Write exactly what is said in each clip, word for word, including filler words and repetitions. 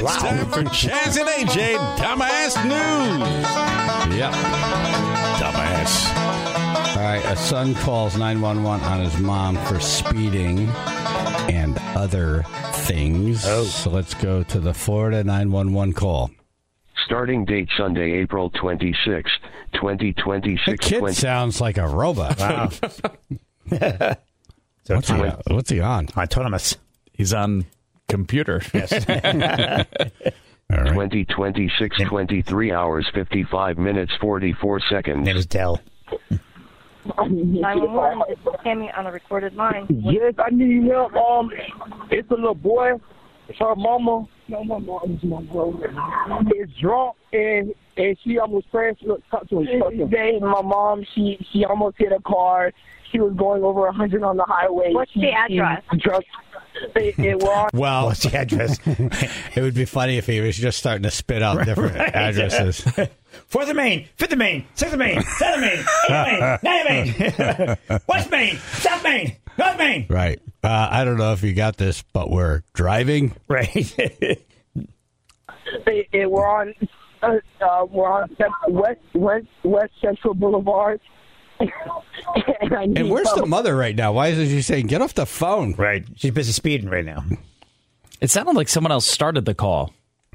It's time for Chaz and A J Dumbass News. Yep. Dumbass. All right, a son calls nine one one on his mom for speeding and other things. Oh. So let's go to the Florida nine one one call. Starting date Sunday, April twenty-sixth, twenty twenty-six. The kid twenty sounds like a robot. Wow. so What's he, what's he on? autonomous. He's on computer. Yes. All right. twenty twenty-six, twenty-three hours, fifty-five minutes, forty-four seconds. Name is Dell. nine one one, it's Tammy on a recorded line. Yes, I need help. Um, it's a little boy. It's her mama. No, my mom is my brother. Is drunk and and she almost crashed. Look, talk to him. They, my mom, she she almost hit a car. She was going over a hundred on the highway. What's she, the address? She drunk. It, it was. Well, What's the address? it would be funny if he was just starting to spit out different Right. addresses. Fourth of Maine, fifth of Maine, sixth of Maine, seventh of Maine, eighth of Maine, ninth of Maine, West Maine, South Maine, North Maine. Right. Uh, I don't know if you got this, but we're driving. Right. It, it, we're on. Uh, uh, we're on West West West Central Boulevard. and I need And where's help. the mother right now? Why isn't she saying, get off the phone? Right. She's busy speeding right now. It sounded like someone else started the call.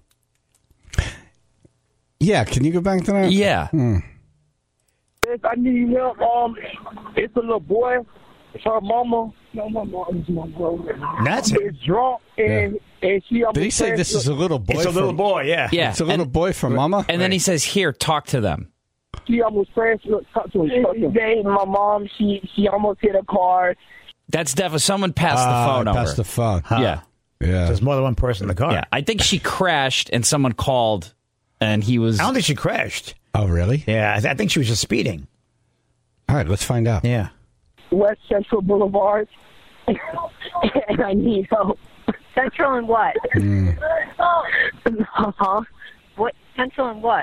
Yeah, can you go back to that? Yeah. Hmm. Yes, I need help. Um, it's a little boy. It's her mama. No, my mom is my brother. That's it. Is drunk and and she almost Did he say crashed. this is a little boy? It's a little from- boy, yeah. Yeah. It's a little and, boy from Mama? and then he says, here, talk to them. She almost crashed. Look, talk to him. They, my mom, she she almost hit a car. That's definitely someone passed Ah, the phone over. Passed the phone. Yeah. Yeah. There's more than one person in the car. Yeah. I think she crashed and someone called and he was. I don't think she crashed. Oh, really? Yeah, I, th- I think she was just speeding. All right, let's find out. Yeah. West Central Boulevard. and I need help. Central and what? Mm. Uh-huh. What? Central and what?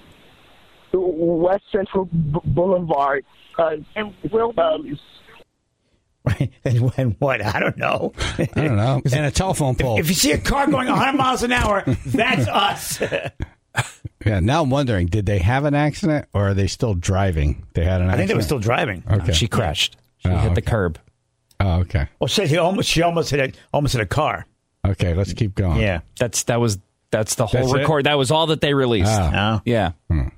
West Central B- Boulevard. Uh, And will be? um, Right. And when what? I don't know. I don't know. And a telephone pole. If you see a car going one hundred miles an hour, that's us. Yeah, now I'm wondering, did they have an accident or are they still driving? They had an accident? I think they were still driving. Okay. She crashed. She Oh, hit the okay. curb. Oh, okay. Well, she, she almost she almost hit a, almost hit a car. Okay, let's keep going. Yeah. That's that was that's the whole That's it? record. That was all that they released. Oh. Oh. Yeah.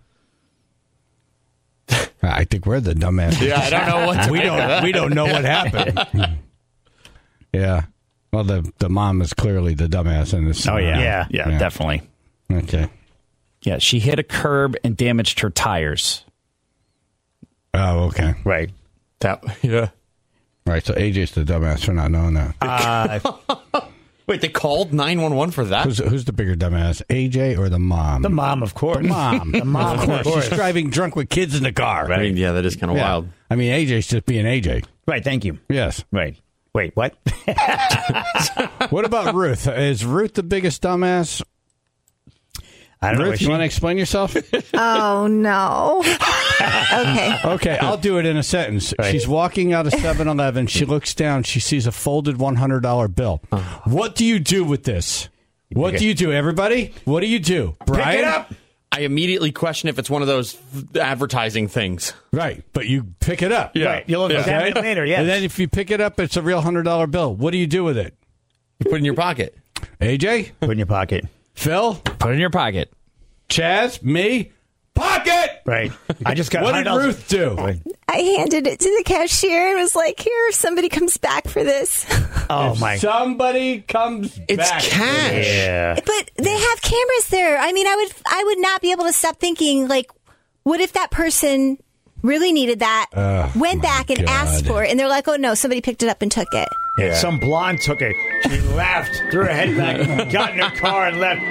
I think we're the dumbass. Yeah, I don't know what to we make don't. of that. We don't know what happened. Yeah. Well, the the mom is clearly the dumbass in this. Oh yeah. Yeah. Yeah, Yeah. definitely. Okay. Yeah, she hit a curb and damaged her tires. Oh, okay. Right. That yeah. All right. So A J's the dumbass for not knowing that. Uh, Wait, they called nine one one for that? Who's who's the bigger dumbass, A J or the mom? the mom, of course. The mom. The mom, Of of course. She's driving drunk with kids in the car. I mean, yeah, that is kind of Yeah. wild. I mean, A J's just being A J. Right. Thank you. Yes. Right. Wait. What? What about Ruth? Is Ruth the biggest dumbass? I don't know. Ruth, Is you she- want to explain yourself? Oh, no. Okay. Okay, I'll do it in a sentence. Right. She's walking out of seven eleven. She looks down. She sees a folded one hundred dollar bill. What do you do with this? What do you do, everybody? What do you do? Brian? Pick it up. I immediately question if it's one of those advertising things. Right, but you pick it up. Yeah. Right. You'll examine it later. Yes. And then if you pick it up, it's a real one hundred dollar bill. What do you do with it? You put it in your pocket. A J? Put it in your pocket. Phil? Put it in your pocket. Chaz? Me? Pocket! Right. I just got. What did one hundred dollars. Ruth do? Right. I handed it to the cashier and was like, here, if somebody comes back for this. Oh my. Somebody comes It's back. cash. Yeah. But they have cameras there. I mean, I would I would not be able to stop thinking, like, what if that person really needed that, Oh, went back and God. asked for it, and they're like, oh, no, somebody picked it up and took it. Yeah. Some blonde took it. She laughed, threw her head back, got in her car, and left.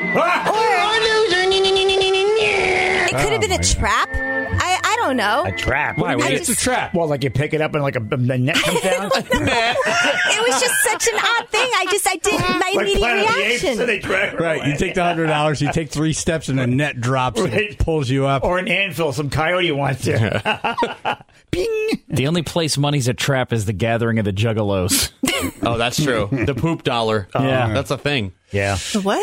It could have been Oh, a my trap. I, I don't know. A trap. Why? I It's a just- trap. Well, like you pick it up and like a, the net comes down. It was just such an odd thing. I just, I didn't, my Like immediate Planet of the Apes, reaction. so they drag her Right, you away. take the hundred dollars, you take three steps, and a net drops and Right. it pulls you up. Or an anvil, some coyote wants to. Bing. The only place money's a trap is the gathering of the juggalos. Oh, that's true. The poop dollar. Yeah. That's a thing. Yeah. What?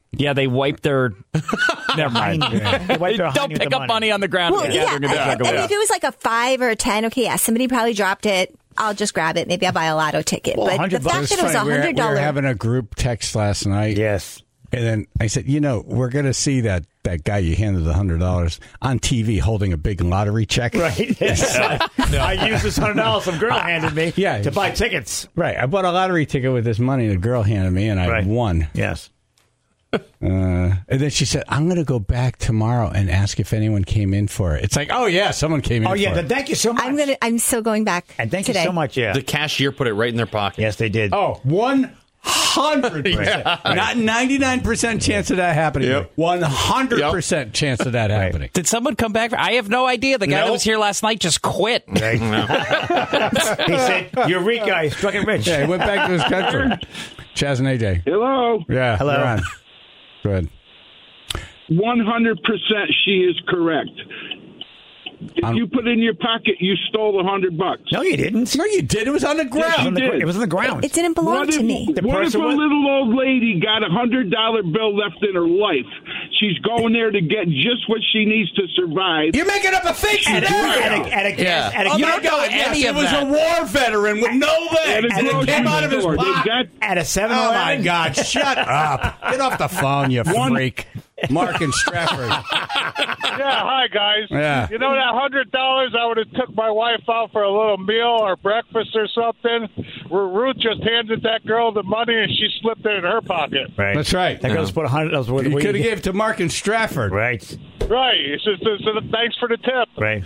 Yeah, they wipe their. Never mind. They wipe their Don't hiney with pick the up money. money on the ground. Well, and yeah. gather it back And away. if it was like a five or a ten, okay, yeah, somebody probably dropped it. I'll just grab it. Maybe I'll buy a lotto ticket. Well, but the one hundred fact bucks that it was a funny. We were- hundred We were dollar. having a group text last night. Yes. And then I said, you know, we're going to see that, that guy you handed the one hundred dollars on T V holding a big lottery check. Right. I used this hundred dollars some girl handed me Yeah. to buy tickets. Right. I bought a lottery ticket with this money the girl handed me, and I Right. won. Yes. Uh, and then she said, I'm going to go back tomorrow and ask if anyone came in for it. It's like, oh, yeah, someone came in Oh, yeah. for Then it. thank you so much. I'm gonna. I'm still going back. and thank today. you so much. Yeah. The cashier put it right in their pocket. Yes, they did. Oh, one hundred percent. Not ninety-nine percent chance of that happening. Yep. one hundred percent chance of that happening. Did someone come back? I have no idea. The guy that Nope. was here last night just quit. Right. He said, Eureka, I struck it rich. Yeah, he went back to his country. Chaz and A J. Hello. Yeah. Hello. you're on. Go ahead. one hundred percent she is correct. If Um, you put it in your pocket, you stole a hundred bucks. No, you didn't. No, you did. It was on the It was ground. on the, did. gr- it was on the ground. It didn't belong What to if, me. The what if a person was- little old lady got a hundred dollar bill left in her life? She's going there to get just what she needs to survive. You're making up a fake At a, scenario. at a, at a, Yeah. at a, Oh, You my don't know God, any yes, of it was that. a war veteran with no At legs, a and it grocery came out of his store. They pocket. got- at a seven Oh, eleven. my God. Shut up. Get off the phone, you One- freak. Mark and Stratford. Yeah, hi guys. Yeah. You know that hundred dollars I would have took my wife out for a little meal or breakfast or something. Where Ruth just handed that girl the money and she slipped it in her pocket. Right. That's right. That girl's put a hundred dollars worth of You weed. could have gave it to Mark and Stratford. Right. Right. It's just, it's just, thanks for the tip. Right.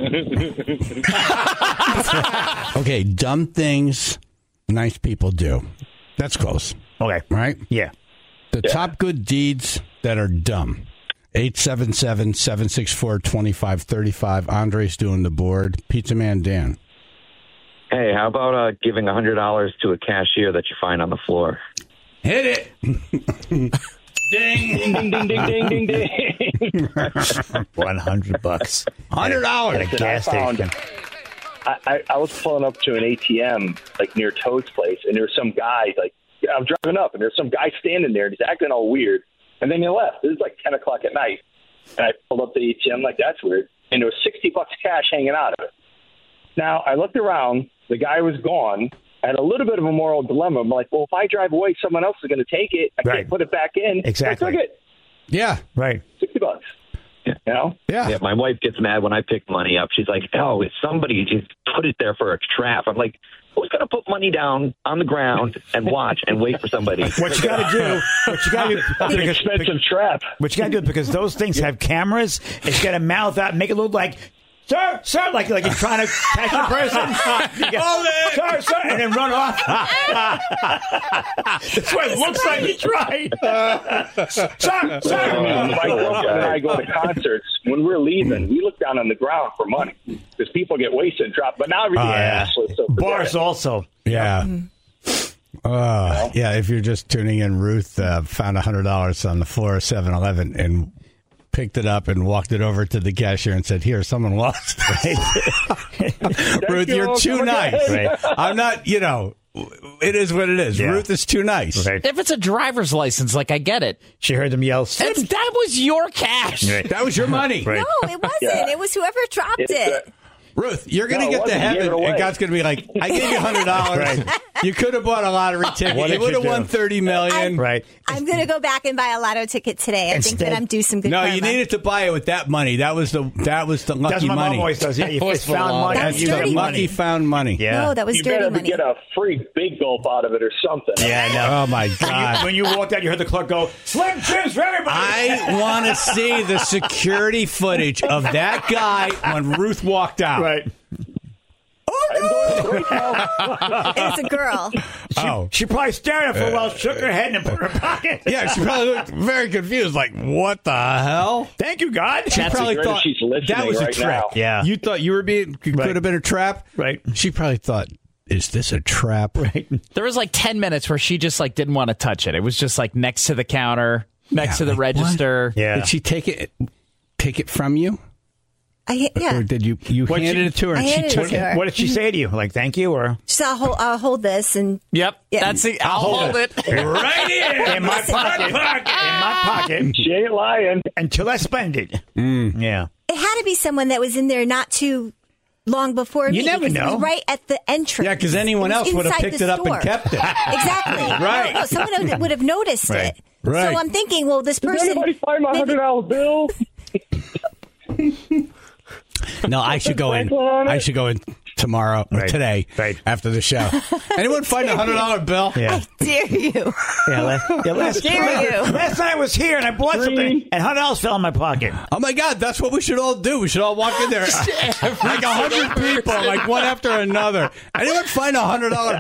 Right. Okay, dumb things nice people do. That's close, Okay. right? Yeah. The top good deeds that are dumb. eight seven seven, seven six four, two five three five. Andre's doing the board. Pizza Man Dan. Hey, how about uh, giving one hundred dollars to a cashier that you find on the floor? Hit it. Ding, ding, ding, ding, ding, ding. One hundred bucks. one hundred dollars. At a gas I found- station. I, I, I was pulling up to an A T M like near Toad's place, and there was some guy like I'm driving up, and there's some guy standing there, and he's acting all weird. And then he left. It was like ten o'clock at night, and I pulled up the A T M like that's weird, and there was sixty bucks cash hanging out of it. Now I looked around, the guy was gone. I had a little bit of a moral dilemma. I'm like, well, if I drive away, someone else is going to take it. I Right. can't put it back in. Exactly. I took it. Yeah. Right. Sixty bucks. You know? Yeah. Yeah, my wife gets mad when I pick money up. She's like, "Oh, it's somebody just put it there for a trap." I'm like, "Who's gonna put money down on the ground and watch and wait for somebody?" What you got to do? What you got to do? It's an expensive trap. What you got to do because those things have cameras. It's got to mouth out and make it look like. Sir, sir, like like you're trying to catch a person. You go, sir, sir, and then run off. That's what it looks like. You tried. Sir, Uh, sir. my girlfriend and I go to concerts. When we're leaving, we look down on the ground for money because people get wasted and drop. But now everything Oh, yeah. is cashless, so forget Bars it. also. Yeah. Uh, yeah, if you're just tuning in, Ruth uh, found one hundred dollars on the floor of seven eleven and picked it up and walked it over to the cashier and said, "Here, someone lost." Ruth, you. you're too Come nice. Right. I'm not, you know, it is what it is. Yeah. Ruth is too nice. Right. If it's a driver's license, like I get it. She heard them yell. That's, that was your cash. Right. That was your money. Right. No, it wasn't. Yeah. It was whoever dropped It's, it. uh, Ruth, you're going to No, it get to wasn't. You gave heaven, it away. and God's going to be like, "I gave you one hundred dollars. Right. You could have bought a lottery ticket. What You did would you have do? won thirty million I'm- Right. I'm going to go back and buy a lotto ticket today. I think Instead- that I'm due some good No, karma. you needed to buy it with that money. That was the that was the lucky That's what my money. mom always does. Yeah, you Always it's found full money. on. That's you got dirty money. Lucky found money. Yeah. No, that was You dirty better money. get a free big gulp out of it or something. Yeah, I know. Oh my God. When you walked out, you heard the clerk go, "Slim Jims for everybody." I want to see the security footage of that guy when Ruth walked out. Right. It's a girl. Oh. She probably stared at her for a while, shook her head, and put it in her pocket. Yeah, she probably looked very confused, like, what the hell? Thank you, God. She probably great if thought she's listening that was a right trick. now. Yeah. You thought you were being, could Right. have been a trap? Right. She probably thought, is this a trap? Right. There was like ten minutes where she just like didn't want to touch it. It was just like next to the counter, next Yeah, to the like, register. Yeah. Did she take it take it from you? I, yeah. Or did you you What'd handed she- it to her I and she handed it took to it? her. What did she say to you? Like, thank you, or Just I'll hold, I'll hold this and Yep. Yeah. That's it. I'll hold it. Right here in my pocket? In my pocket. She ain't lying. Until I spend it. Mm. Yeah. It had to be someone that was in there not too long before You me. never because It know. was right at the entrance. Yeah, because anyone It was else would have inside picked the it up store. and kept it. Exactly. Right. No, someone would- would have noticed Right. it. Right. So I'm thinking, well, this Did person. anybody find my hundred dollar bill? No, I should go in. Franklin on it? I should go in tomorrow or Right. today Right. after the show. Anyone find a hundred dollar bill? Yeah. Dare you? Yeah, last, yeah, last, Dare last, you? last night I was here and I bought something and one hundred dollars fell in my pocket. Oh my God, that's what we should all do. We should all walk in there like a hundred people, like one after another. Anyone find a hundred dollar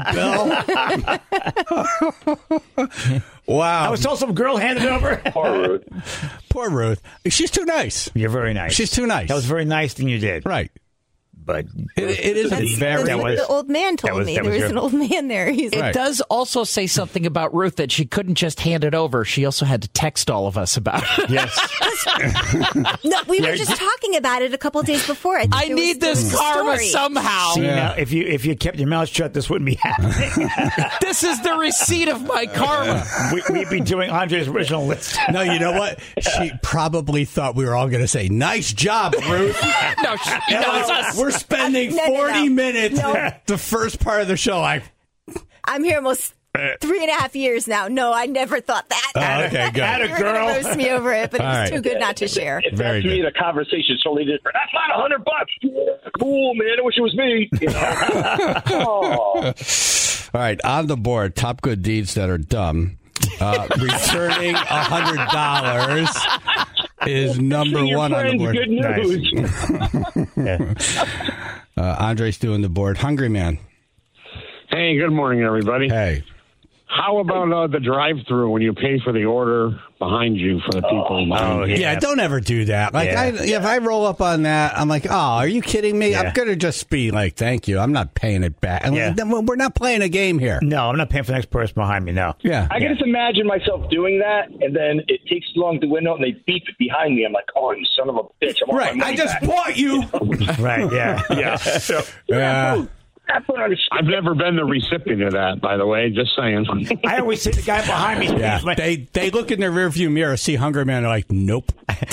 bill? Wow. I was told some girl handed it over. Poor Ruth. Poor Ruth. She's too nice. You're very nice. She's too nice. That was a very nice thing you did. Right. But It, it is a That's, very. that's That what was- the old man told that was- me. that There was was your- an old man there. He's It Right. does also say something about Ruth that she couldn't just hand it over. She also had to text all of us about it. yes. no, we Yeah, were just you- talking about it a couple days before. think I there was- need there this was a karma story. somehow. See, Yeah. now, if you if you kept your mouth shut, this wouldn't be happening. This is the receipt of my karma. we, we'd be doing Andre's original list. No, you know what? She probably thought we were all going to say, "Nice job, Ruth." No, she knows us. We're spending No, no, no. forty minutes No. the first part of the show. Like, I'm here almost three and a half years now. No, I never thought that. oh, okay, good. Atta You were going girl. to roast me over it, but it All was right. too good not to share. If Very that's me, good. the conversation's totally different. That's not a hundred bucks. Cool, man. I wish it was me. You know? Oh. All right, on the board, top good deeds that are dumb. Uh, returning a hundred dollars is number See your one on the friends, board. Good news. Uh, Andre's doing the board. Hungry Man. Hey, good morning, everybody. Hey. How about uh, the drive-through when you pay for the order behind you for the people? Oh, Yeah, yeah. don't ever do that. Like, Yeah. I, if I roll up on that, I'm like, oh, are you kidding me? Yeah. I'm going to just be like, thank you. I'm not paying it back. I'm Yeah. like, we're not playing a game here. No, I'm not paying for the next person behind me. No. Yeah. I can just imagine myself doing that, and then it takes too long to window, and they beep it behind me. I'm like, oh, you son of a bitch. I want Right. my I money just back. bought you. Right. Yeah. Yeah. Yeah. I've never been the recipient of that, by the way, just saying. I always say the guy behind me. Yeah. is my- They they look in their rearview mirror, see Hungry Man, they're like, nope.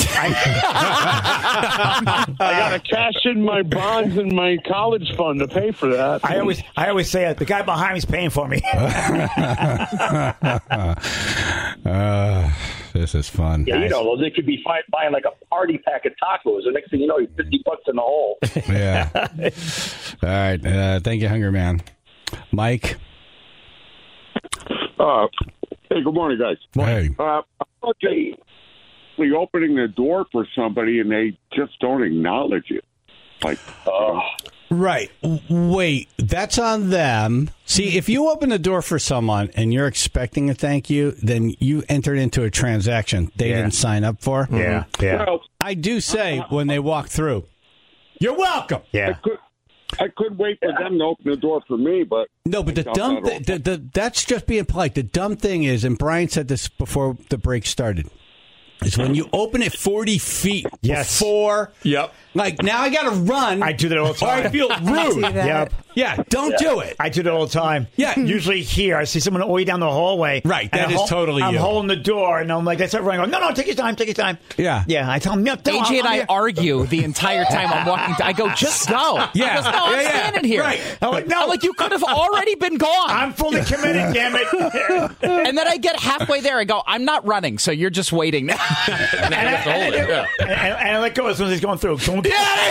I got to cash in my bonds and my college fund to pay for that. I always, I always say it. The guy behind me's paying for me. uh, this is fun. Yeah, you know, they could be fi- buying like a party pack of tacos. The next thing you know, you're fifty bucks in the hole. Yeah. All right. Uh, thank you, Hungry Man. Mike. Uh, hey, good morning, guys. Hey. Uh, okay, we opening the door for somebody and they just don't acknowledge it. Like, uh, Right. Wait, that's on them. See, if you open the door for someone and you're expecting a thank you, then you entered into a transaction they Yeah. didn't sign up for. Yeah. Yeah. well, I do say when they walk through, you're welcome. I Yeah. could, I could wait for them to open the door for me, but No, but the Don't dumb let th- the, the, that's just being polite. The dumb thing is, and Brian said this before the break started, is when you open it forty feet Yes. before. Yep. Like, now I got to run. I do that all the or I time. feel rude. Yep. Yeah, don't do it. I do that all the time. Yeah. Usually here, I see someone all the way down the hallway. Right, and that I'm is hol- totally I'm you. holding the door, and I'm like, I start running. I go, no, no, take your time, take your time. Yeah. Yeah. I tell him, no, no, A J I'm- and I'm I here. argue the entire time I'm walking. To, I go, just go. Yeah. He goes, no, I'm Yeah, yeah. standing here. Right. I'm like, no. I'm like, you could have already been gone. I'm fully committed, damn it. and then I get halfway there. I go, I'm not running, so you're just waiting. and, I, and, I, and, I, and I let go as soon as he's going through. Don't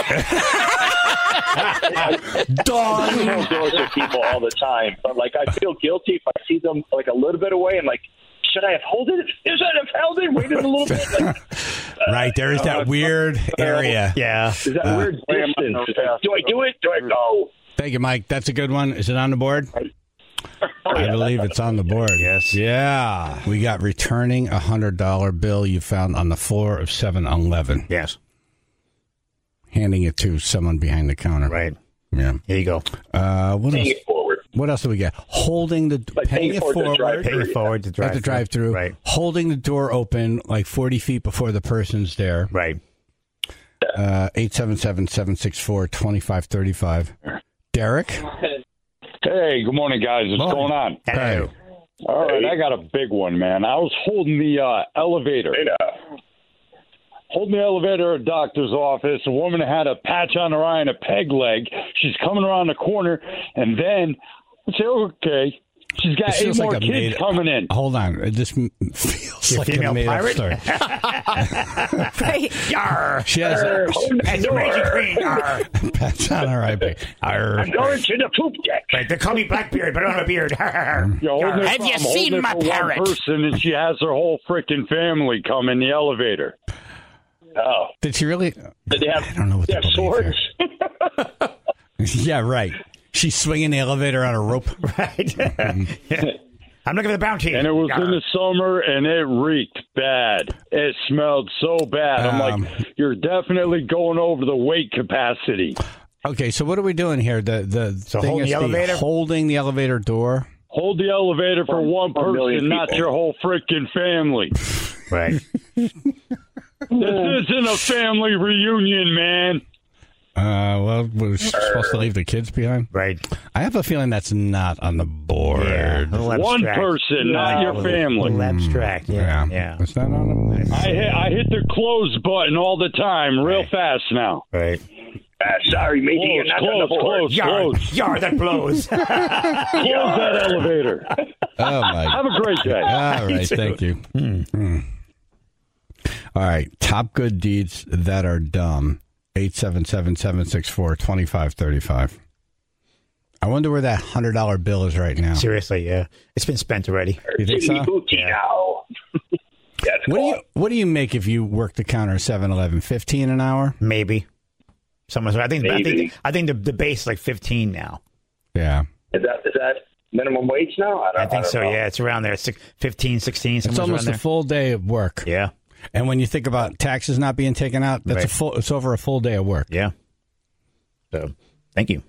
Dog. I hold doors with people all the time, but like I feel guilty if I see them like a little bit away. I'm like, should I have held it? Should I have held it? Waited a little bit. Like, Right, there is that weird area. Yeah. is that Uh, weird distance? It's like, do I do it? Do I go? Thank you, Mike. That's a good one. Is it on the board? I believe it's on the board. Yes. Yeah. We got returning a one hundred dollar bill you found on the floor of seven eleven. Yes. Handing it to someone behind the counter. Right. Yeah. Here you go. Uh, what Paying else? it forward. What else do we get? Holding the Like paying paying it forward to forward. drive Pay it forward to drive. At the drive-through. Right. Holding the door open like forty feet before the person's there. Right. Uh, eight seven seven, seven six four, two five three five. Derek? Hey, good morning, guys. What's Morning. going on? Hey. All right, I got a big one, man. I was holding the uh, elevator. Holding the elevator at a doctor's office. A woman had a patch on her eye and a peg leg. She's coming around the corner, and then I say, okay. She's got This eight feels more like a kids made- coming in. Hold on. It just m- feels You like a female made up pirate? story. Right. Yar. She has Arr, a and the Raging Queen. Yar. patch on her eye. But- Arr. I'm going to the poop deck. Right, they call me Blackbeard, but I don't have a beard. Arr. You're holding it Have for- you I'm seen holding it my for one parrot? person, and she has her whole freaking family come in the elevator. Oh. Did she really? Did they have, I don't know what they to have believe swords? Yeah, right. She's swinging the elevator on a rope. Right. I'm looking for the bounty. And it was Yar. in the summer, and it reeked bad. It smelled so bad. I'm Um, like, you're definitely going over the weight capacity. Okay, so what are we doing here? The the So thing holding is the elevator? holding the elevator door. Hold the elevator for one For a million person, not people. your whole freaking family. Right. This isn't a family reunion, man. Uh, well, we're supposed to leave the kids behind. Right. I have a feeling that's not on the board. Yeah. A little One abstract. person, not your A little- family. little abstract. Yeah. Yeah. It's not on the I hit, I hit the close button all the time, real Right. fast now. Right. Uh, sorry, matey, you're Close, not on the close, board. close, Yar. close. Yar, that blows. Close that elevator. Oh, my. Have a great day. All right, thank you. Hmm. All right, top good deeds that are dumb. eight seven seven, seven six four, two five three five. I wonder where that one hundred dollar bill is right now. Seriously, yeah. It's been spent already. You think so? Booty now. Yeah, it's What do gone. you What do you make if you work the counter at seven eleven? fifteen an hour? Maybe. Someone's. I think. I Maybe. think. I think the the base is like fifteen now. Yeah. Is that is that minimum wage now? I, don't, I think don't so. know. Yeah, it's around there. Six, fifteen, sixteen. It's somewhere almost around a full day of work. there. Yeah. And when you think about taxes not being taken out, that's Right. a full. It's over a full day of work. Yeah. So, thank you.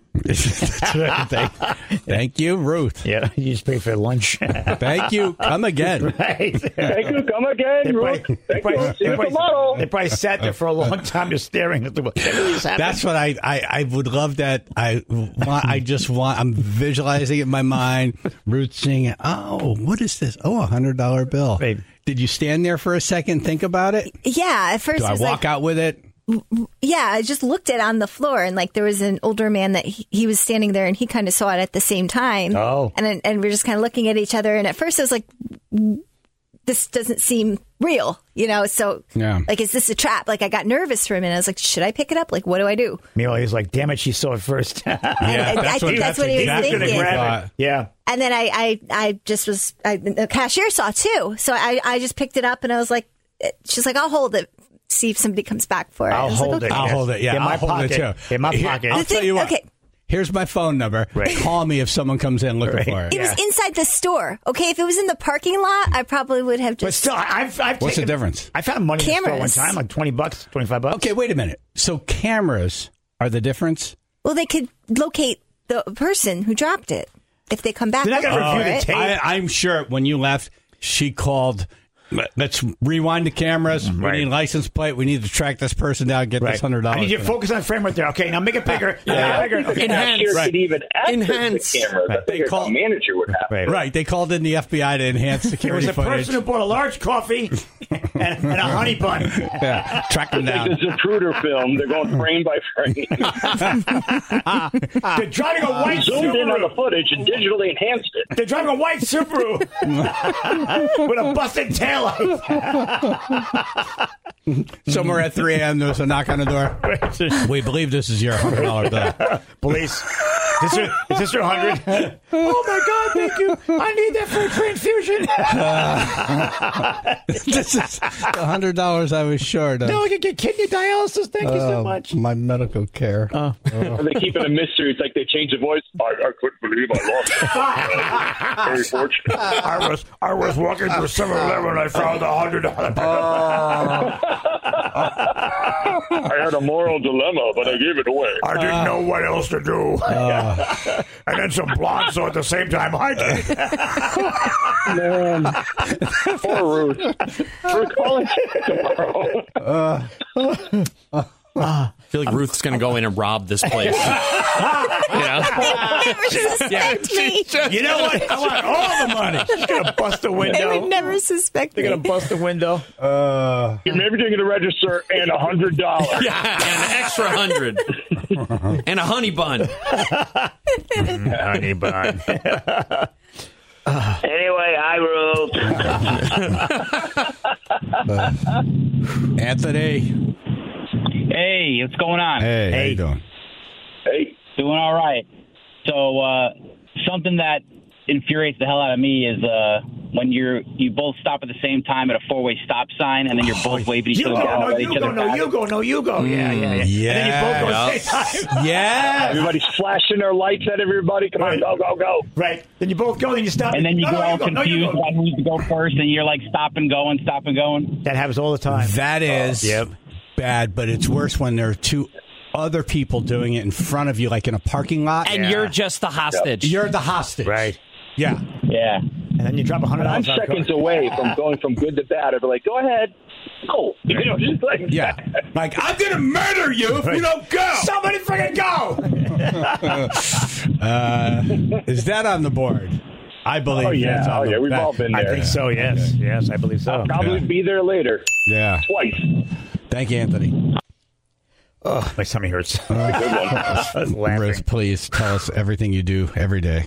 thank, thank you, Ruth. Yeah, you just pay for lunch. Thank you. Come again. Right. Thank you. Come again, They Ruth. probably, they, Thank probably, you. See they, you probably, tomorrow. they probably sat there for a long time just staring at the. That's what I, I, I would love that. I want, I just want, I'm visualizing it in my mind. Ruth singing, oh, what is this? Oh, a hundred dollar bill. Right. Did you stand there for a second, think about it? Yeah, at first Do it I was walk like, out with it? yeah, I just looked at it on the floor, and like there was an older man that he, he was standing there, and he kind of saw it at the same time. Oh. and and we we're just kind of looking at each other, and at first I was like, this doesn't seem real, you know? So, Yeah. like, is this a trap? Like, I got nervous for a minute. I was like, should I pick it up? Like, what do I do? Meanwhile, he's like, damn it, she saw it first. Yeah, I, I think that's what he was exactly thinking. grab it. Yeah. And then I, I, I just was, I, the cashier saw too. So I, I just picked it up, and I was like, she's like, I'll hold it. See if somebody comes back for it. I I'll was like, hold it. okay. I'll hold it. Yeah, In my I'll hold pocket. it too. In my Here, pocket. I'll The tell thing- you what. okay. Here's my phone number. Right. Call me if someone comes in looking Right. for it. It was inside the store. Okay, if it was in the parking lot, I probably would have But just. still, I've, I've What's the taken, difference? I found money in the store one Cameras. time, like twenty bucks, twenty-five bucks. Okay, wait a minute. So cameras are the difference? Well, they could locate the person who dropped it if they come back. They're not looking gonna for review the it. tape. I, I'm sure when you left, she called. Let's rewind the cameras. Right. We need license plate. We need to track this person down. Get Right. this hundred dollars. I need you to focus on the frame right there. Okay, now make it bigger. Yeah. Make it bigger. Okay. Enhance. Cashier Right. could even access Enhance. the cameras. I Right. They figured call- a manager would have. Right. Right. They called in the F B I to enhance There security was a footage. person who bought a large coffee and, and a honey bun. Yeah, track them It's like down. the Zapruder film. They're going frame by frame. They're driving a white Zoomed in on the Subaru. footage and digitally enhanced it. They're driving a white Subaru with a busted taillight. Somewhere at three a.m. there was a knock on the door. We believe this is your hundred dollar bill. Police. Is this, your, is this your hundred? Oh my God! Thank you. I need that for a transfusion. This is the hundred dollars I was short of. No, I can get kidney dialysis. Thank you so Uh, much. My medical care. Uh, They keep it a mystery. It's like they change the voice. I, I couldn't believe I lost it. Very fortunate. I was I was walking through seven eleven and I found a hundred dollar bill. I had a moral dilemma, but I gave it away. I didn't know what else to do. And then some blonde saw at the same time I did. Man. Poor Ruth. We're calling tomorrow. Uh, feel like Ruth's going to go in and rob this place. you know? Yeah. Me. You know what? I want all the money. She's going to bust a window. They would never suspect They're me. going to bust a window. Uh, Maybe they're going to register and a hundred dollars. Yeah, and an extra hundred. And a honey bun. Honey bun. Anyway, I ruled. uh, Anthony. Hey, what's going on? Hey, Hey. how you doing? Hey. Doing all right. So uh, something that infuriates the hell out of me is uh, when you're you both stop at the same time at a four-way stop sign, and then you're both waving each You other go, down. no, let you each go, other no, pass. you go, no, you go. Yeah, yeah, yeah. Yeah. And then you both go at the same time. Yeah. Everybody's flashing their lights at everybody. Come on, go, go, go. Right. Then you both go, then you stop. And then you no, go no, all you go, no, you confused go. about who needs to go first, and you're like stop and going, stop and going. That happens all the time. That is Yep. bad, but it's worse when there are two other people doing it in front of you, like in a parking lot. And Yeah. you're just the hostage. You're the hostage. Right. Yeah. Yeah. And then you drop a hundred I'm dollars. seconds away from going from good to bad. I'd be like, go ahead. Go. You know, just like Yeah. Like, I'm going to murder you if you don't go. Somebody freaking go. uh, is that on the board? I believe Oh, yeah. that's on Oh, the yeah. We've that- all been I there. think so, yes. Yes, I believe so. I'll probably Yeah. be there later. Yeah. Twice. Thank you, Anthony. Oh, my tummy hurts. Good one. I was laughing. Ruth, please tell us everything you do every day.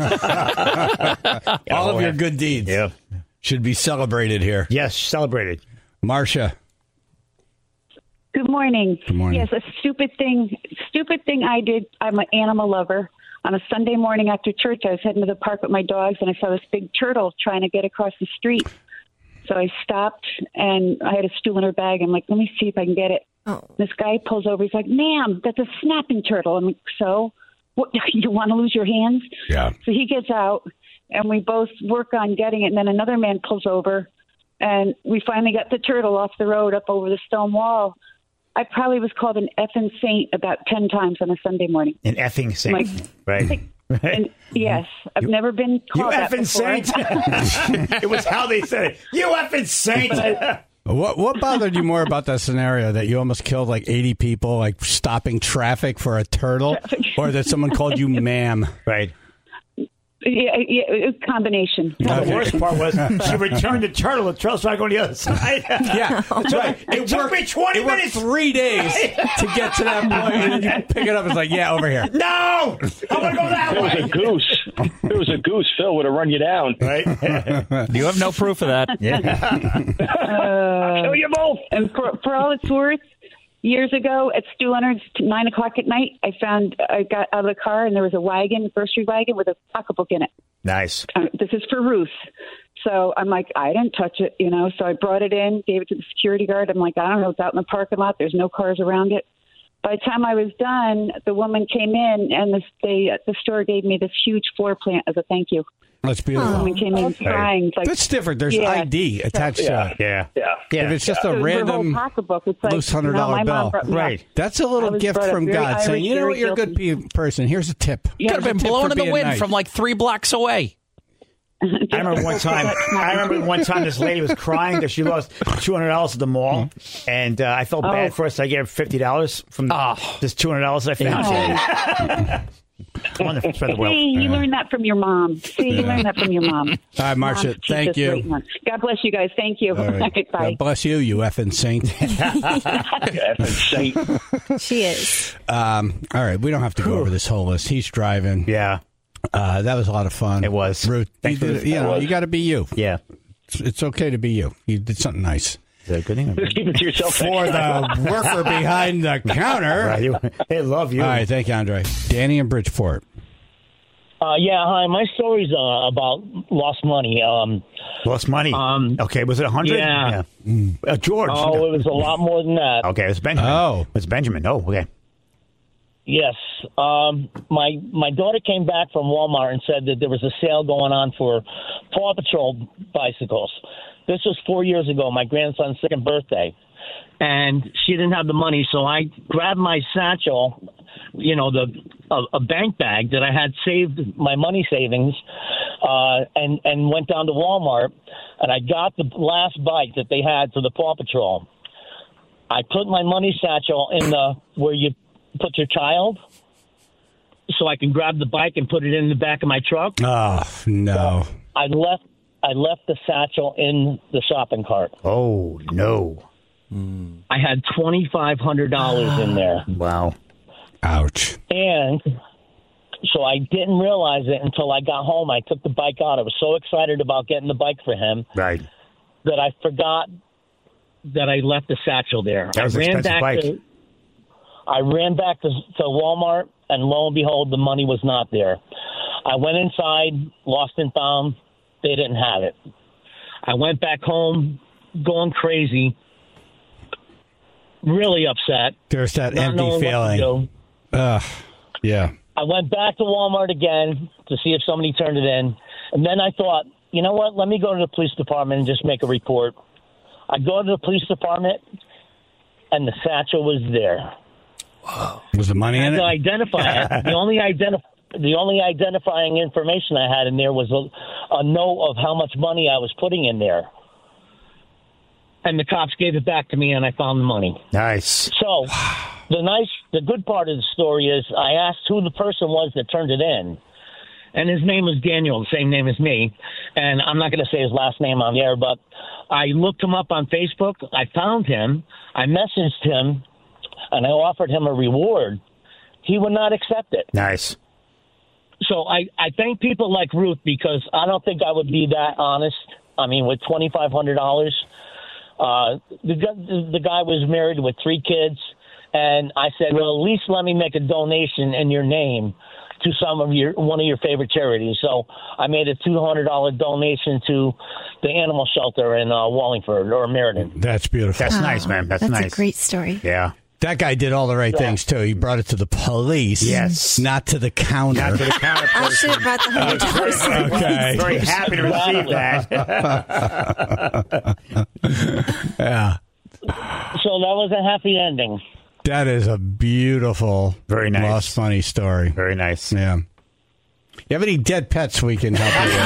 All of your good deeds Yeah. should be celebrated here. Yes, celebrated. Marcia. Good morning. Good morning. Yes, a stupid thing. Stupid thing I did. I'm an animal lover. On a Sunday morning after church, I was heading to the park with my dogs, and I saw this big turtle trying to get across the street. So I stopped, and I had a stool in her bag. I'm like, let me see if I can get it. Oh. This guy pulls over. He's like, ma'am, that's a snapping turtle. I'm like, so? What, you want to lose your hands? Yeah. So he gets out, and we both work on getting it. And then another man pulls over, and we finally got the turtle off the road up over the stone wall. I probably was called an effing saint about ten times on a Sunday morning. An effing saint. Like, right. And yes, I've never been You called that effing before. saint. It was how they said it. You effing saint. What what bothered you more about that scenario, that you almost killed like eighty people, like stopping traffic for a turtle, or that someone called you ma'am? Right. Yeah, yeah, it was a combination. Well, the worst part was she returned the turtle. The turtle started going the other side. Yeah, It took, it took me twenty It worked minutes. three days to get to that point, and then you pick it up. It's like, yeah, over here. No, I want to go that It was way. a goose. It was a goose. Phil would have run you down. Right. You have no proof of that. Uh, Kill you both. and for, for all it's worth, years ago at Stu Leonard's, nine o'clock at night, I found I got out of the car and there was a wagon, a grocery wagon with a pocketbook in it. Nice. Uh, this is for Ruth. So I'm like, I didn't touch it, you know. So I brought it in, gave it to the security guard. I'm like, I don't know, it's out in the parking lot. There's no cars around it. By the time I was done, the woman came in, and the, they, the store gave me this huge floor plant as a thank you. That's The beautiful. woman came in crying. Like, That's different. There's yeah. I D attached Yeah. to it. Yeah. Yeah. Yeah. If it's just It a was her random whole pocketbook. It's like, loose hundred you know, dollar my mom bill, brought me up. Right. That's a I little was gift brought up from very- God I saying, was you know very what, you're a good pe- person. Here's a tip. Could have been Here's a tip blown for in the being wind nice. from like three blocks away. I remember one time. I remember one time this lady was crying because she lost two hundred dollars at the mall, and uh, I felt Oh. bad for her. So I gave her fifty dollars from Oh. this two hundred dollars I found. I wanted to spread the wealth. See, you learned that from your mom. See, you learned that from your mom. All right, Marcia, Mom, she's thank just you. great one. God bless you guys. Thank you. All right. Bye. God bless you, you effing saint. Effing saint. She is. Um, all right, we don't have to go over this whole list. He's driving. Yeah, Uh, that was a lot of fun. it was. Ruth, you, Thanks for did, the- you know, it was. you got to be you. Yeah. It's, it's okay to be you. You did something nice. Is that a good thing? Just keep it to yourself. For the worker behind the counter. Right, you- they love you. All right, thank you, Andre. Danny in Bridgeport. Uh, yeah, hi. My story's uh, about lost money. Um, Lost money. Um, okay, was it a hundred? yeah. Uh, George. oh, it was a lot more than that. Okay, it was Benjamin. Oh. It was Benjamin. Oh, okay. Yes. Um, my my daughter came back from Walmart and said that there was a sale going on for Paw Patrol bicycles. This was four years ago, my grandson's second birthday. And she didn't have the money, so I grabbed my satchel, you know, the a, a bank bag that I had saved, my money savings, uh, and, and went down to Walmart, and I got the last bike that they had for the Paw Patrol. I put my money satchel in the where you put your child, so I can grab the bike and put it in the back of my truck. Oh no! So I left. I left the satchel in the shopping cart. Oh no! I had twenty-five hundred dollars in there. Wow! Ouch! And so I didn't realize it until I got home. I took the bike out. I was so excited about getting the bike for him, right, that I forgot that I left the satchel there. That was I an ran expensive back bike. to. I ran back to, to Walmart, and lo and behold, the money was not there. I went inside, lost and found. They didn't have it. I went back home, going crazy, really upset. There's that not empty knowing what to feeling. do. Ugh. Yeah. I went back to Walmart again to see if somebody turned it in. And then I thought, you know what? Let me go to the police department and just make a report. I go to the police department, and the satchel was there. Was the money in To it? identify it, the only identify. The only identifying information I had in there was a, a note of how much money I was putting in there. And the cops gave it back to me, and I found the money. Nice. So the nice, the good part of the story is I asked who the person was that turned it in. And his name was Daniel, the same name as me. And I'm not going to say his last name on the air, but I looked him up on Facebook. I found him. I messaged him, and I offered him a reward. He would not accept it. Nice. So I, I thank people like Ruth, because I don't think I would be that honest. I mean, with twenty-five hundred dollars, uh, the, gu- the guy was married with three kids, and I said, well, at least let me make a donation in your name to some of your one of your favorite charities. So I made a two hundred dollars donation to the animal shelter in uh, Wallingford or Meriden. That's beautiful. That's nice, man. That's, That's nice. a great story. Yeah. That guy did all the right Yeah. things too. He brought it to the police, Yes. not to the counter. Not to the counter. I should have brought the hundred dollars. Okay. Very happy to receive that. Yeah, So that was a happy ending. that is a beautiful, Very nice. lost money story. Very nice. Yeah. You have any dead pets we can help you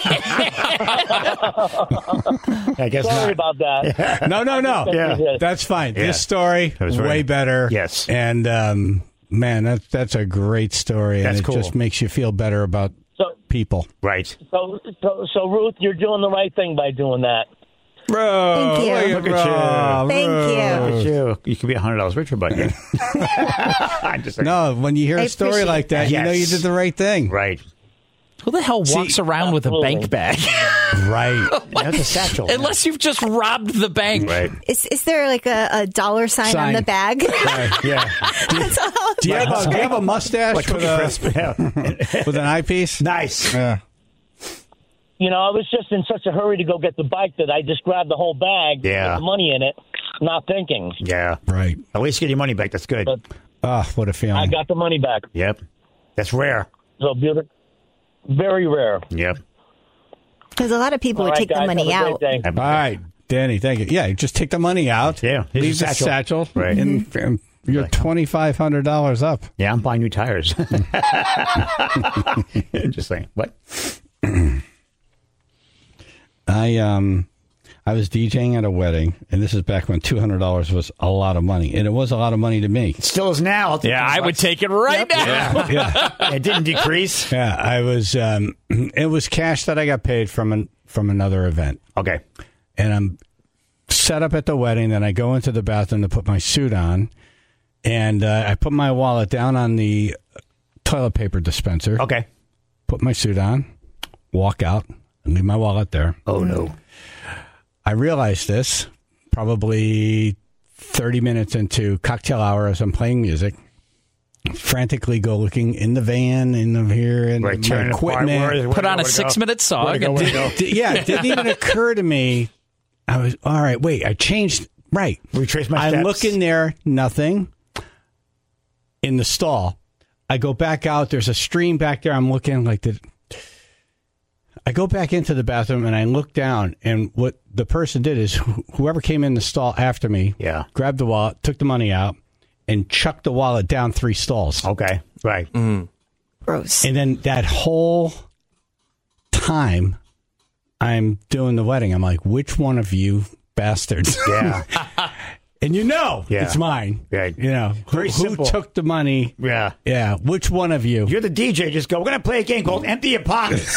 I guess Sorry not. about that. with? No, no, no. Yeah. That's fine. Yeah. This story That was very- way better. Yes. And um, man, that's that's a great story, That's and it cool. just makes you feel better about So, people. Right. so, so, so Ruth, you're doing the right thing by doing that. Bro, Thank you. Look at you. Thank you. Look at you. You could be one hundred dollars richer, but yeah. I'm just saying. No, when you hear I a story appreciate like that, that. you know you Yes. did the right thing. Right. Who the hell walks around with a absolutely. bank bag? Right. That's a satchel. Unless you've just robbed the bank. Right. Is is there like a, a dollar sign, Sign. on the bag? Right. Yeah. That's all. Do you have a, do you have a mustache Like with, Cookie a, Crisp. Yeah. with an eyepiece? Nice. Yeah. You know, I was just in such a hurry to go get the bike that I just grabbed the whole bag Yeah. with the money in it, not thinking. Yeah. Right. At least get your money back. That's good. But Oh, what a feeling. I got the money back. Yep. That's rare. So beautiful. Very rare. Yep. Because a lot of people All would right, take the guys, money have a out. great day. All right, Danny, thank you. Yeah, just take the money out. Yeah, here's leave your the satchel. satchel. Right. And, and you're twenty-five hundred dollars up. Yeah, I'm buying new tires. Just saying. What? I um, I was DJing at a wedding, and this is back when two hundred dollars was a lot of money, and it was a lot of money to me. It still is now. Yeah, I would take it right now. Yeah, yeah. It didn't decrease. Yeah, I was. Um, it was cash that I got paid from an, from another event. Okay. And I'm set up at the wedding. Then I go into the bathroom to put my suit on, and uh, I put my wallet down on the toilet paper dispenser. Okay. Put my suit on, walk out, and leave my wallet there. Oh no! I realized this probably thirty minutes into cocktail hour as I'm playing music. Frantically go looking in the van, in the here, and Right, my tearing it apart. equipment. Where is- where Put to on go, a where to go? six-minute song. Where to go, where to go? D- yeah, it didn't even occur to me. I was, all right, wait, I changed. Right. Retrace my I steps. look in there, nothing. In the stall. I go back out. There's a stream back there. I'm looking like the. I go back into the bathroom and I look down, and what the person did is wh- whoever came in the stall after me, Yeah. grabbed the wallet, took the money out, and chucked the wallet down three stalls. Okay. Right. Gross. And then that whole time I'm doing the wedding, I'm like, which one of you bastards? Yeah. And you know Yeah. it's mine. Right. You know, Very who, who simple. took the money? Yeah. Yeah. Which one of you? You're the D J. Just go, we're going to play a game called Empty Your Pockets.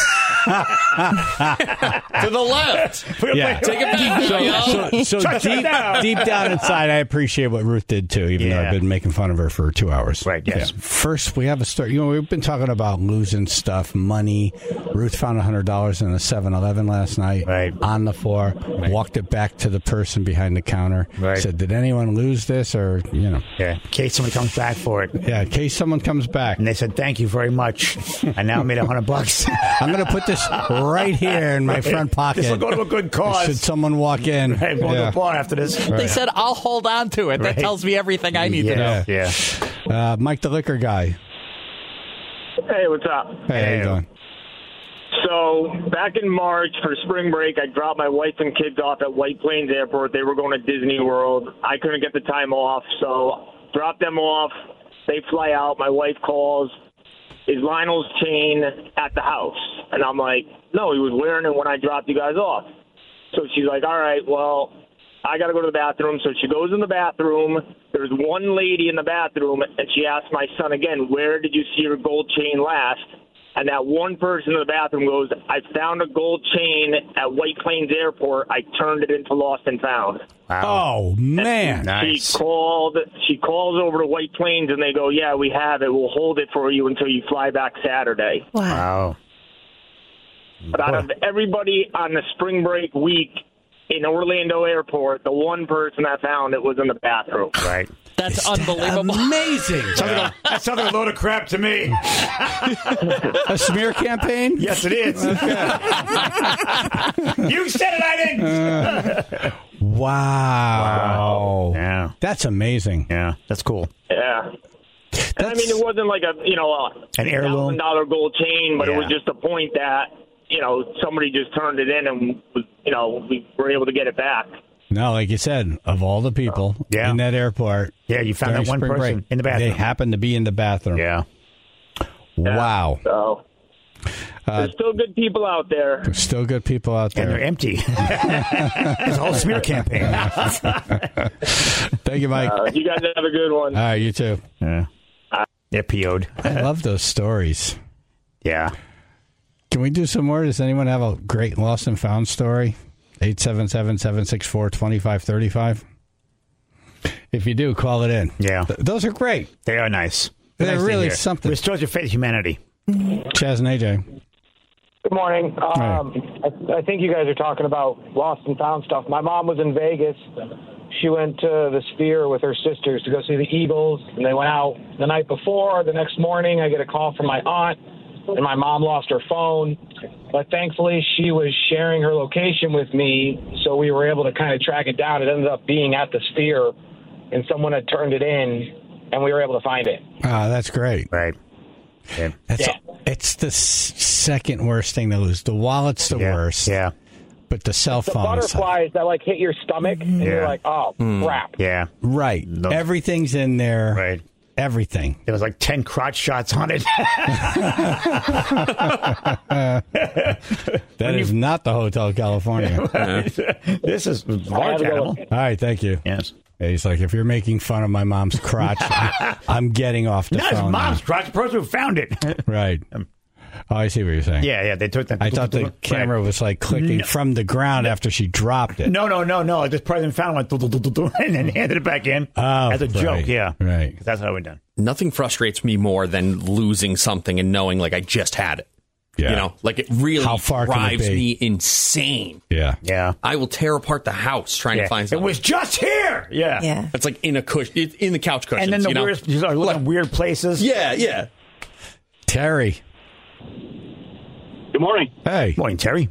To the left. Yeah. Take it back. So, yo. so, so Shut deep, it down. deep down inside, I appreciate what Ruth did too, even though Yeah. I've been making fun of her for two hours. Right, yes. Yeah. First, we have a story. You know, we've been talking about losing stuff, money. Ruth found one hundred dollars in a seven eleven last night Right. on the floor, walked it back to the person behind the counter, Right. said, did anyone lose this? Or, you know. Yeah, in case someone comes back for it. Yeah, in case someone comes back. And they said, thank you very much. I now made a hundred bucks. I'm going to put this right here in my front pocket. This will go to a good cause. Should someone walk in. Hey, we'll Yeah. go bar after this. They said, I'll hold on to it. That Right. tells me everything I need to know. Yeah. Yeah. Uh, Mike the liquor guy. Hey, what's up? Hey, how you doing? So back in March for spring break, I dropped my wife and kids off at White Plains Airport. They were going to Disney World. I couldn't get the time off, so dropped them off. They fly out. My wife calls. Is Lionel's chain at the house? And I'm like, no, he was wearing it when I dropped you guys off. So she's like, all right, well, I got to go to the bathroom. So she goes in the bathroom. There's one lady in the bathroom, and she asks my son again, where did you see your gold chain last? And that one person in the bathroom goes, I found a gold chain at White Plains Airport. I turned it into lost and found. Oh, man. She called. She calls over to White Plains, and they go, yeah, we have it. We'll hold it for you until you fly back Saturday. Wow. But out of everybody on the spring break week in Orlando Airport, the one person that found it was in the bathroom. Right. That's unbelievable. Amazing. Sounds like a, that sounds like a load of crap to me. A smear campaign? Yes, it is. You said it, I didn't. Uh, wow. Yeah. That's amazing. Yeah, that's cool. Yeah. And I mean, it wasn't like a, you know, a An heirloom? one thousand dollars gold chain, but it was Yeah. just a point that, you know, somebody just turned it in and, you know, we were able to get it back. No, like you said, of all the people Yeah. in that airport. Yeah, you found during that one spring person break, in the bathroom. They happened to be in the bathroom. Yeah. Wow. So Uh, there's still good people out there. There's still good people out And there. they're empty. It's a whole smear campaign. Thank you, Mike. Uh, you guys have a good one. All right, you too. Yeah. Yeah, P O'd. I love those stories. Yeah. Can we do some more? Does anyone have a great lost and found story? eight seven seven, seven six four, two five three five. If you do, call it in. Yeah. Th- those are great. They are nice. They're nice to really hear. something. Restores your faith in humanity. Chaz and A J. Good morning. Um, I, I think you guys are talking about lost and found stuff. My mom was in Vegas. She went to the Sphere with her sisters to go see the Eagles, and they went out the night before. The next morning, I get a call from my aunt, and my mom lost her phone. But thankfully, she was sharing her location with me, so we were able to kind of track it down. It ended up being at the Sphere, and someone had turned it in, and we were able to find it. Ah, that's great. Right. Yeah. That's, It's the s- second worst thing to lose. The wallet's the Yeah. worst. Yeah. But the cell The phone is butterflies that like hit your stomach, and Yeah. you're like, oh, crap. Yeah. right. Everything's in there. Right. Everything. There was like ten crotch shots on it. That is not the Hotel California. This is large animal. All right, thank you. Yes. Yeah, he's like, if you're making fun of my mom's crotch, I'm, I'm getting off the Not his phone. mom's crotch, the person who found it. Right. Oh, I see what you're saying. Yeah, yeah. They took that. I thought the camera was like clicking No. from the ground after she dropped it. No, no, no, no. This person found one and then handed it back in Oh, as a joke. right, Yeah, right. That's how it went down. Nothing frustrates me more than losing something and knowing like I just had it. Yeah. You know, like it really How far can it drives be? me insane. Yeah. Yeah. I will tear apart the house trying Yeah. to find It something. was just here. Yeah. Yeah. It's like in a cush, it, in the couch cushions. And then the you know? weirdest, you start looking at weird places. Yeah, yeah. Terry. Good morning. Hey. Morning, Terry.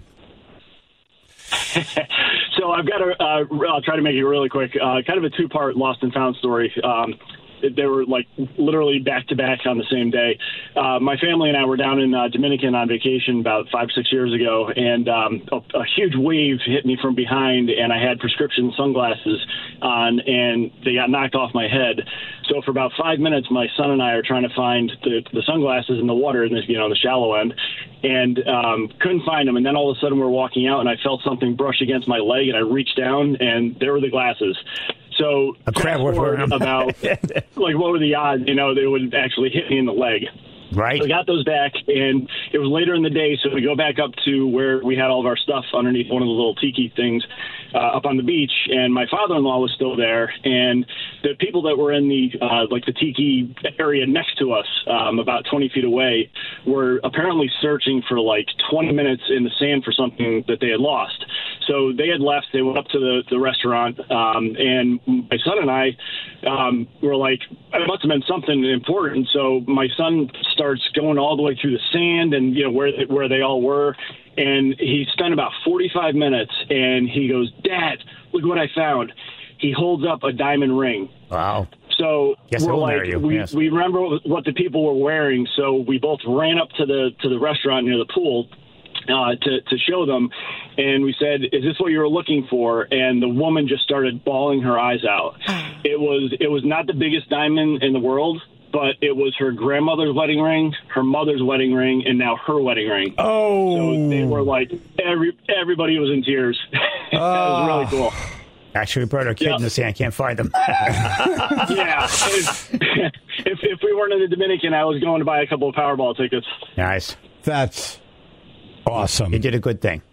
So I've got a, uh, I'll try to make it really quick, uh, kind of a two-part lost and found story. Um, they were like literally back to back on the same day. Uh, my family and I were down in uh, Dominican on vacation about five, six years ago, and um, a, a huge wave hit me from behind, and I had prescription sunglasses on, and they got knocked off my head. So for about five minutes, my son and I are trying to find the, the sunglasses in the water, in the, you know, the shallow end, and um, couldn't find them. And then all of a sudden, we're walking out, and I felt something brush against my leg, and I reached down, and there were the glasses. So A crab fast worth forward wearing 'em. about like what were the odds? You know, they would actually hit me in the leg. Right. So we got those back, and it was later in the day, so we go back up to where we had all of our stuff underneath one of the little tiki things uh, up on the beach, and my father-in-law was still there, and the people that were in the uh, like the tiki area next to us, um, about twenty feet away, were apparently searching for like twenty minutes in the sand for something that they had lost. So they had left. They went up to the, the restaurant, um, and my son and I um, were like, it must have been something important. So my son starts going all the way through the sand and, you know, where they, where they all were. And he spent about forty-five minutes, and he goes, "Dad, look what I found." He holds up a diamond ring. Wow. So Yes, we're he'll like, marry you. we, Yes. we remember what the people were wearing. So we both ran up to the to the restaurant near the pool uh, to, to show them. And we said, "Is this what you were looking for?" And the woman just started bawling her eyes out. It was it was not the biggest diamond in the world, but it was her grandmother's wedding ring, her mother's wedding ring, and now her wedding ring. Oh. So they were like, every everybody was in tears. That was really cool. Actually, we brought our kids Yeah. in the sand. Can't find them. Yeah. If, if if we weren't in the Dominican, I was going to buy a couple of Powerball tickets. Nice. That's awesome. You did a good thing.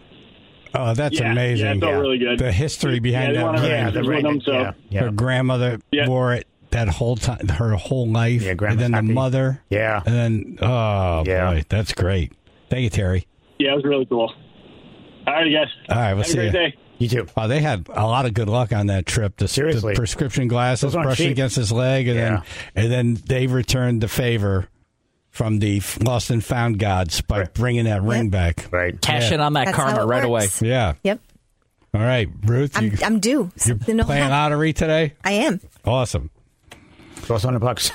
Oh, that's Yeah, amazing. yeah, it felt really good. The history behind Yeah, I that didn't ring. wanna- Yeah, the with ring. them, so- yeah, yeah. Her grandmother Yeah. wore it that whole time, her whole life. Yeah, and grandma's then the happy. mother. Yeah. And then, oh, Yeah. boy, that's great. Thank you, Terry. Yeah, it was really cool. All right, guys. All right, we'll Have see a great ya. day. You too. Oh, they had a lot of good luck on that trip. The, Seriously. the prescription glasses Those aren't brushing cheap. against his leg, and Yeah. then and then they returned the favor from the lost and found gods by Right. bringing that ring back. Right. Cash Yeah. in on that That's how karma it right away. works. Yeah. Yep. All right, Ruth, I'm, you, I'm due. you're Something will playing happen. lottery today. I am. Awesome. Lost one hundred bucks.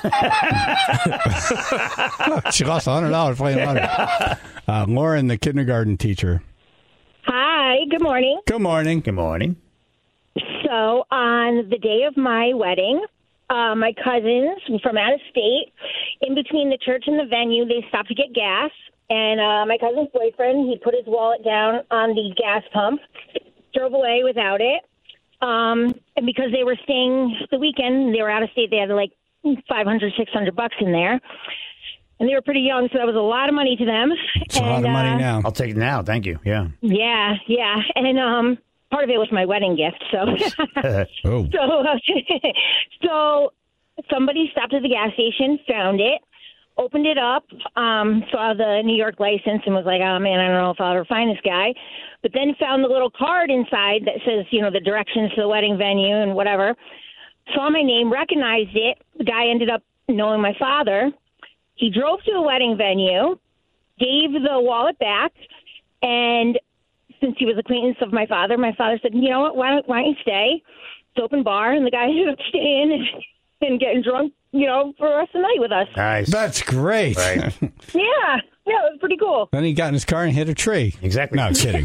She lost a hundred dollars playing lottery. Uh, Lauren, the kindergarten teacher. Hi, good morning. Good morning. Good morning. So, on the day of my wedding, uh, my cousins from out of state, in between the church and the venue, they stopped to get gas. And uh, my cousin's boyfriend, he put his wallet down on the gas pump, drove away without it. Um, and because they were staying the weekend, they were out of state, they had like five hundred, six hundred bucks in there. And they were pretty young, so that was a lot of money to them. It's a and, lot of money uh, now. I'll take it now. Thank you. Yeah. Yeah, yeah. And um, part of it was my wedding gift, so. Oh. So, uh, so somebody stopped at the gas station, found it, opened it up, um, saw the New York license, and was like, "Oh man, I don't know if I'll ever find this guy." But then found the little card inside that says, you know, the directions to the wedding venue and whatever. Saw my name, recognized it. The guy ended up knowing my father. He drove to the wedding venue, gave the wallet back, and since he was acquaintance of my father, my father said, "You know what? Why don't, why don't you stay? It's open bar." And the guy ended up staying and, and getting drunk, you know, for the rest of the night with us. Nice. That's great. Right. Yeah, yeah, it was pretty cool. Then he got in his car and hit a tree. Exactly. No, I'm kidding.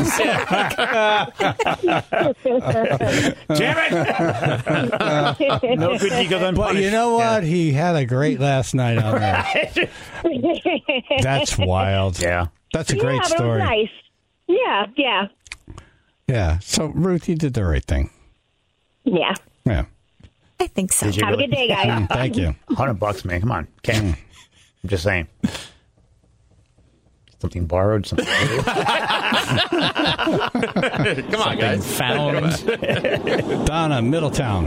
Damn it! No good deed goes But unpunished. you know what? He had a great last night on there. That's wild. Yeah. That's a yeah, great but story. it was nice. Yeah, yeah, Yeah. So, Ruth, you did the right thing. yeah. Yeah. I think so. Did you Have a really? good day, guys. Mm, thank you. Hundred bucks, man. Come on. Okay. I'm just saying. Something borrowed. Something. Come on, guys. Found. Donna, Middletown.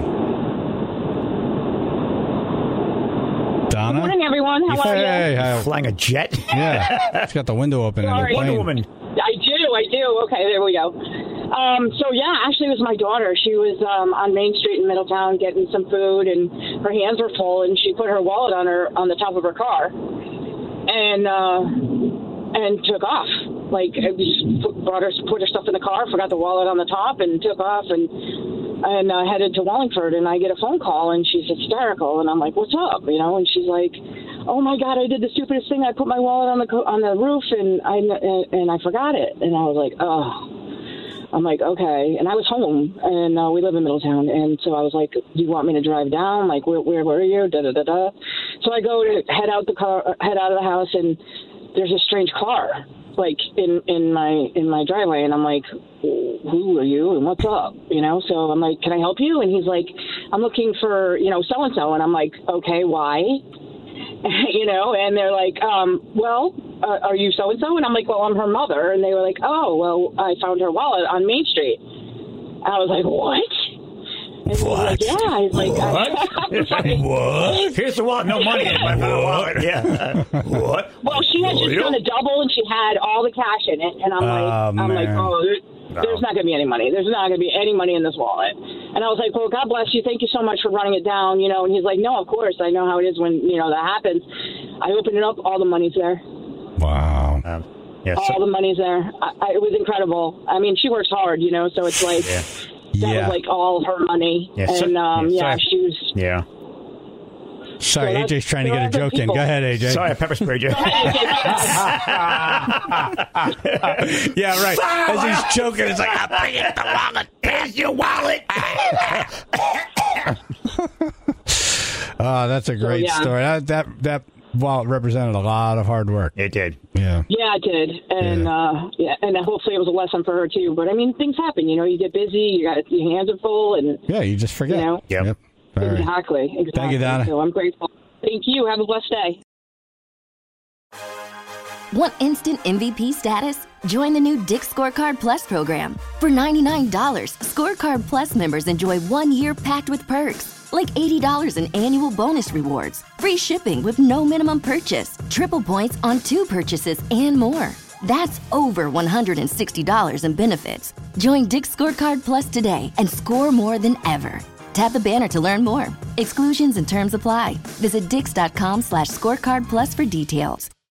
Donna? Good morning, everyone. How are you? Hey, hi. Flying a jet? Yeah. She's got the window open in the Sorry. plane. Woman. I do, I do. Okay, there we go. Um, so yeah, actually, it was my daughter. She was um, on Main Street in Middletown getting some food, and her hands were full, and she put her wallet on her on the top of her car, and uh, and took off. Like it was, brought her, put her stuff in the car, forgot the wallet on the top, and took off, and and uh, headed to Wallingford. And I get a phone call, and she's hysterical, and I'm like, "What's up?" You know, and she's like, "Oh my God, I did the stupidest thing. I put my wallet on the co- on the roof, and I and, and I forgot it." And I was like, "Oh." I'm like, okay. And I was home, and uh, we live in Middletown. And so I was like, do you want me to drive down? Like, where, where were you? Da, da, da, da. So I go to head out the car, head out of the house, and there's a strange car, like, in, in my in my driveway. And I'm like, well, who are you and what's up? You know, so I'm like, can I help you? And he's like, I'm looking for, you know, so-and-so. And I'm like, okay, why? You know, and they're like, um, well, uh, are you so-and-so? And I'm like, well, I'm her mother. And they were like, oh, well, I found her wallet on Main Street. I was like, what? And he was like, yeah. He's like, What? I, I was like, What? Here's the wallet. No money in it. I found a wallet. Yeah. What? Well, she had just done a double, and she had all the cash in it. And I'm like, Oh, I'm like, man. oh, there, No. there's not going to be any money. There's not going to be any money in this wallet. And I was like, well, God bless you. Thank you so much for running it down. You know. And he's like, no, of course. I know how it is when you know that happens. I opened it up. All the money's there. Wow. Um, yeah, all so- the money's there. I, I, it was incredible. I mean, she works hard, you know. So it's like Yeah. that Yeah. was like all her money. Yeah, so- and um, yeah, yeah, sorry. she was. Yeah. Sorry, So A J's trying to they're get a all good joke in. people. Go ahead, A J. Sorry, I pepper sprayed you. Yeah, right. As he's choking, it's like, I'm bringing the wallet. Here's your wallet. oh, that's a great yeah. story. That, that that wallet represented a lot of hard work. It did. Yeah. Yeah, I did, and yeah. Uh, yeah, and hopefully it was a lesson for her too. But I mean, things happen. You know, you get busy, you got your hands are full, and Yeah, you just forget. You know? Yep. Yep. All right. exactly, exactly. Thank you, Donna. So I'm grateful. Thank you. Have a blessed day. Want instant M V P status? Join the new Dick's Scorecard Plus program. For ninety-nine dollars, Scorecard Plus members enjoy one year packed with perks, like eighty dollars in annual bonus rewards, free shipping with no minimum purchase, triple points on two purchases, and more. That's over one hundred sixty dollars in benefits. Join Dick's Scorecard Plus today and score more than ever. Tap the banner to learn more. Exclusions and terms apply. Visit dix.com slash scorecard plus for details.